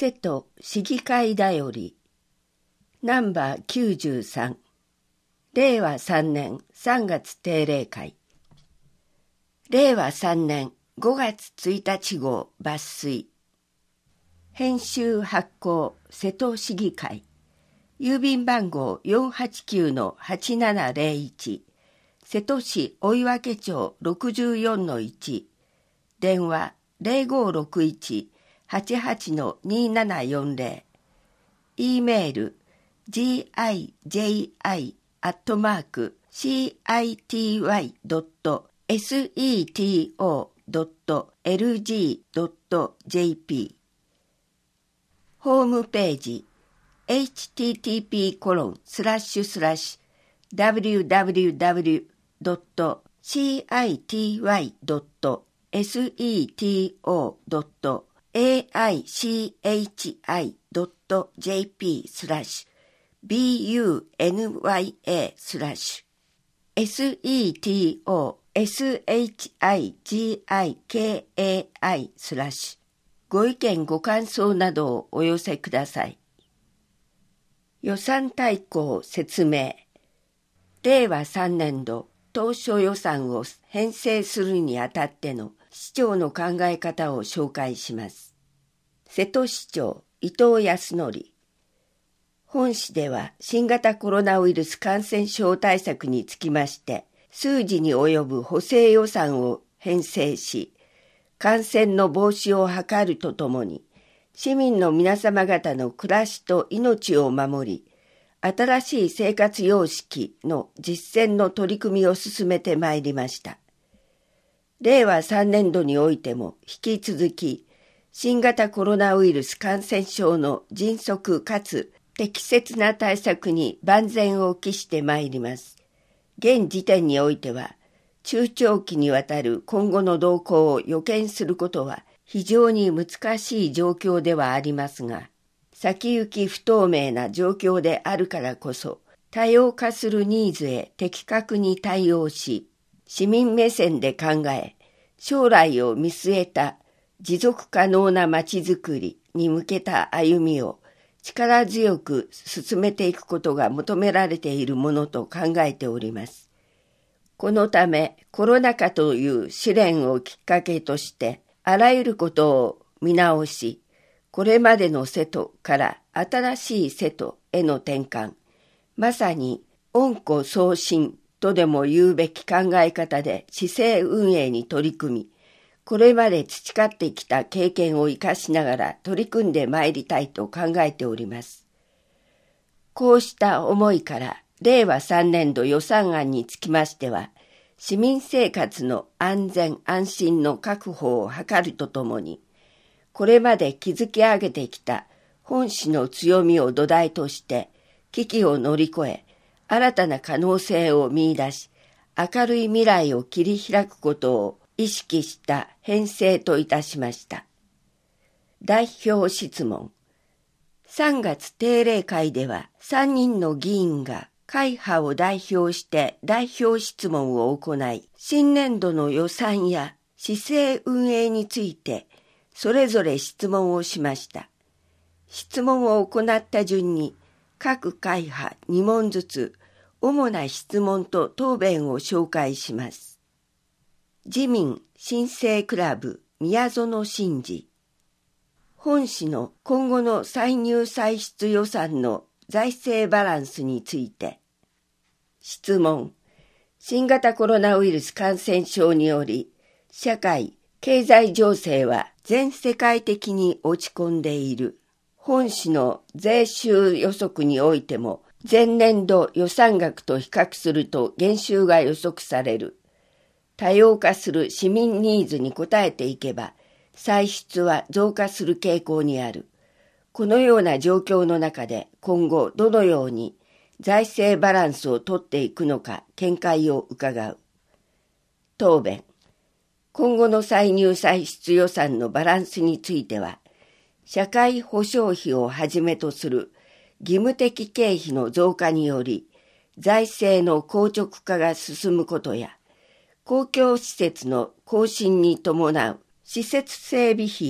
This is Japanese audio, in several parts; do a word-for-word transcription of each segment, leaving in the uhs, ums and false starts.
瀬戸市議会だよりナンバーきゅうじゅうさんれいわさんねんさんがつ定例会れいわさんねんごがつついたち号抜粋編集発行瀬戸市議会郵便番号 よんはちきゅうのはちななぜろいち 瀬戸市追分町 ろくじゅうよんのいち 電話 ゼロごろくいち はちはちのにななよんぜろ E メール ジーアイジェイアイ アットマーク シーアイティーワイ ドット エスイーティーオー ドット エルジー ドット ジェーピー ホームページ エイチティーティーピーコロンスラッシュスラッシュダブリューダブリューダブリュー ドット シーアイティーワイ ドット エスイーティーオー ドット エーアイシーエイチアイ ドット ジェーピー スラッシュ ビーユーエヌワイエー スラッシュ エスイーティーオー エスエイチアイジーアイケーエーアイ スラッシュご意見ご感想などをお寄せください。予算大綱説明れいわさんねんど当初予算を編成するにあたっての市長の考え方を紹介します。瀬戸市長伊藤康則本市では新型コロナウイルス感染症対策につきまして数字に及ぶ補正予算を編成し感染の防止を図るとともに市民の皆様方の暮らしと命を守り新しい生活様式の実践の取り組みを進めてまいりました。れいわさんねんどにおいても引き続き新型コロナウイルス感染症の迅速かつ適切な対策に万全を期してまいります。現時点においては中長期にわたる今後の動向を予見することは非常に難しい状況ではありますが、先行き不透明な状況であるからこそ、多様化するニーズへ的確に対応し、市民目線で考え、将来を見据えた持続可能なまちづくりに向けた歩みを力強く進めていくことが求められているものと考えております。このためコロナ禍という試練をきっかけとしてあらゆることを見直し、これまでの瀬戸から新しい瀬戸への転換、まさに温故創新とでも言うべき考え方で市政運営に取り組み、これまで培ってきた経験を生かしながら取り組んでまいりたいと考えております。こうした思いかられいわさんねんど予算案につきましては、市民生活の安全安心の確保を図るとともに、これまで築き上げてきた本市の強みを土台として危機を乗り越え、新たな可能性を見出し、明るい未来を切り開くことを意識した編成といたしました。代表質問。さんがつ定例会ではさんにんの議員が会派を代表して代表質問を行い、新年度の予算や市政運営についてそれぞれ質問をしました。質問を行った順に各会派にもんずつ主な質問と答弁を紹介します。自民新生クラブ宮園真司。本市の今後の歳入歳出予算の財政バランスについて。質問。新型コロナウイルス感染症により、社会、経済情勢は全世界的に落ち込んでいる。本市の税収予測においても、前年度予算額と比較すると減収が予測される。多様化する市民ニーズに応えていけば、歳出は増加する傾向にある。このような状況の中で今後どのように財政バランスをとっていくのか見解を伺う。答弁。今後の歳入歳出予算のバランスについては、社会保障費をはじめとする義務的経費の増加により、財政の硬直化が進むことや、公共施設の更新に伴う施設整備費や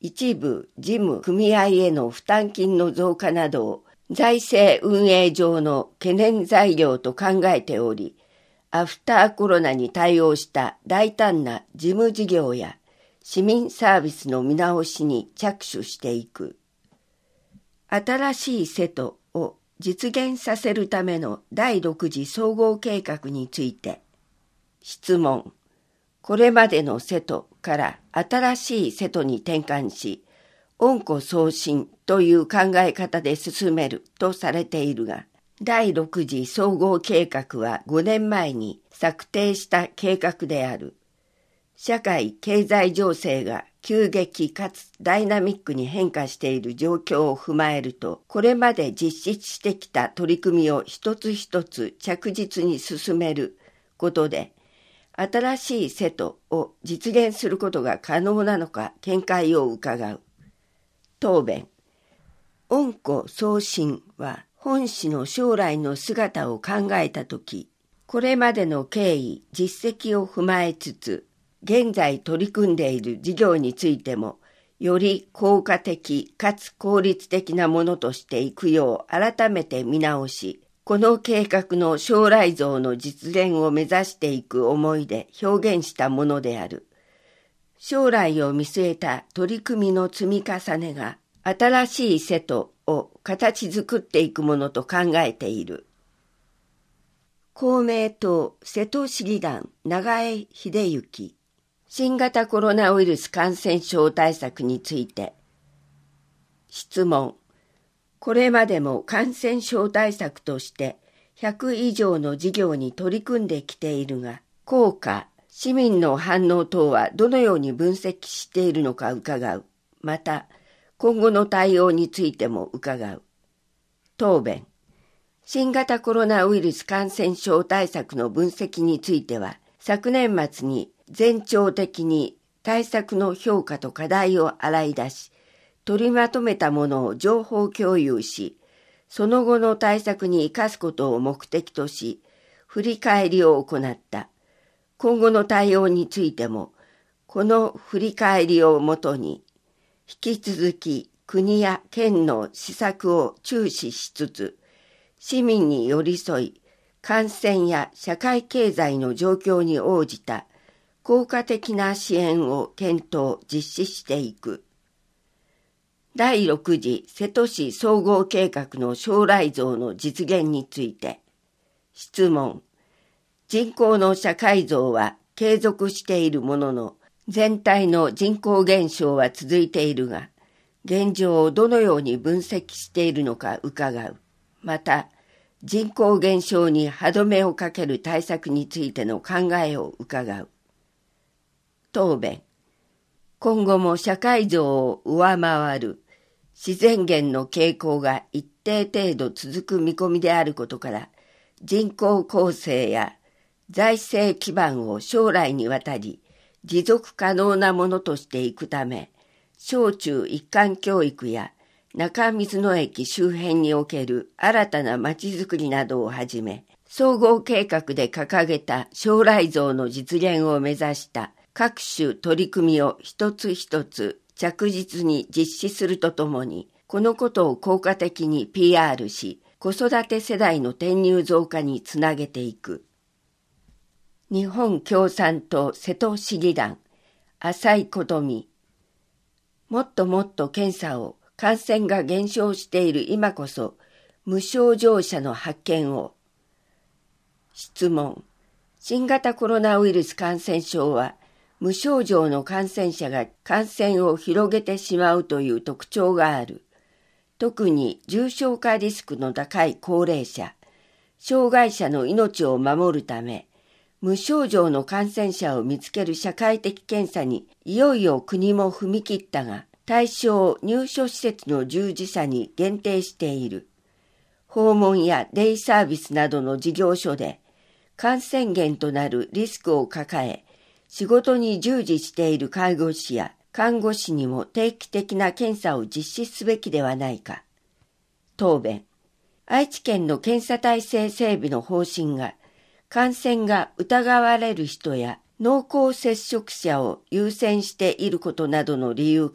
一部事務組合への負担金の増加などを財政運営上の懸念材料と考えており、アフターコロナに対応した大胆な事務事業や市民サービスの見直しに着手していく。新しい瀬戸を実現させるための第六次総合計画について、質問。これまでの瀬戸から新しい瀬戸に転換し、温故送新という考え方で進めるとされているが、第六次総合計画はごねんまえに策定した計画である。社会経済情勢が急激かつダイナミックに変化している状況を踏まえると、これまで実施してきた取り組みを一つ一つ着実に進めることで、新しい瀬戸を実現することが可能なのか見解を伺う。答弁。温故送新は本市の将来の姿を考えたとき、これまでの経緯、実績を踏まえつつ、現在取り組んでいる事業についても、より効果的かつ効率的なものとしていくよう改めて見直し、この計画の将来像の実現を目指していく思いで表現したものである。将来を見据えた取り組みの積み重ねが新しい瀬戸を形作っていくものと考えている。公明党瀬戸市議団長江秀幸、新型コロナウイルス感染症対策について。質問。これまでも感染症対策としてひゃく以上の事業に取り組んできているが、効果、市民の反応等はどのように分析しているのか伺う。また、今後の対応についても伺う。答弁。新型コロナウイルス感染症対策の分析については、昨年末に全庁的に対策の評価と課題を洗い出し、取りまとめたものを情報共有し、その後の対策に生かすことを目的とし、振り返りを行った。今後の対応についても、この振り返りをもとに、引き続き国や県の施策を注視しつつ、市民に寄り添い、感染や社会経済の状況に応じた効果的な支援を検討・実施していく。第六次瀬戸市総合計画の将来像の実現について。質問。人口の社会像は継続しているものの、全体の人口減少は続いているが、現状をどのように分析しているのか伺う。また、人口減少に歯止めをかける対策についての考えを伺う。答弁。今後も社会像を上回る自然減の傾向が一定程度続く見込みであることから、人口構成や財政基盤を将来にわたり持続可能なものとしていくため、小中一貫教育や中水野駅周辺における新たなまちづくりなどをはじめ、総合計画で掲げた将来像の実現を目指した各種取り組みを一つ一つ着実に実施するとともに、このことを効果的に ピーアール し、子育て世代の転入増加につなげていく。日本共産党瀬戸市議団浅井琴美。もっともっと検査を感染が減少している今こそ無症状者の発見を。質問。新型コロナウイルス感染症は無症状の感染者が感染を広げてしまうという特徴がある。特に重症化リスクの高い高齢者、障害者の命を守るため、無症状の感染者を見つける社会的検査にいよいよ国も踏み切ったが、対象入所施設の従事者に限定している。訪問やデイサービスなどの事業所で感染源となるリスクを抱え、仕事に従事している介護士や看護師にも定期的な検査を実施すべきではないか。答弁。愛知県の検査体制整備の方針が、感染が疑われる人や濃厚接触者を優先していることなどの理由から、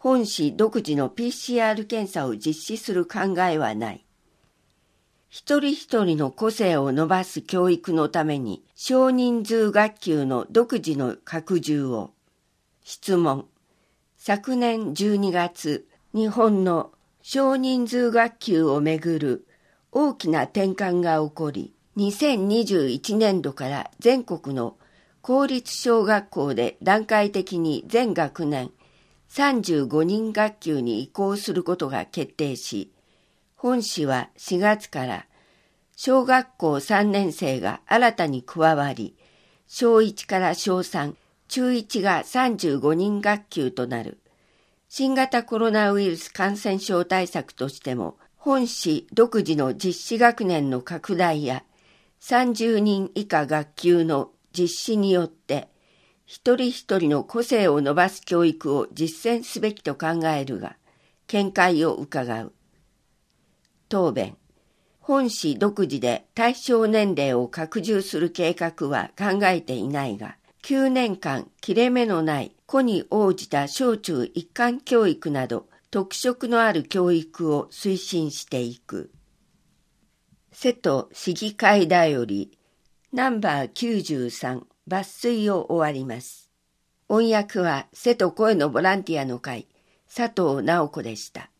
本市独自の ピーシーアール 検査を実施する考えはない。一人一人の個性を伸ばす教育のために少人数学級の独自の拡充を。質問。昨年じゅうにがつ、日本の少人数学級をめぐる大きな転換が起こり、にせんにじゅういちねんどから全国の公立小学校で段階的に全学年さんじゅうごにん学級に移行することが決定し、本市はしがつから小学校さんねん生が新たに加わり、小いちから小さん、中いちがさんじゅうごにん学級となる。新型コロナウイルス感染症対策としても、本市独自の実施学年の拡大や、さんじゅうにん以下学級の実施によって、一人一人の個性を伸ばす教育を実践すべきと考えるが、見解を伺う。答弁。本市独自で対象年齢を拡充する計画は考えていないが、きゅうねんかん切れ目のない個に応じた小中一貫教育など特色のある教育を推進していく。瀬戸市議会だよりナンバーきゅうじゅうさん抜粋を終わります。音訳は瀬戸声のボランティアの会佐藤直子でした。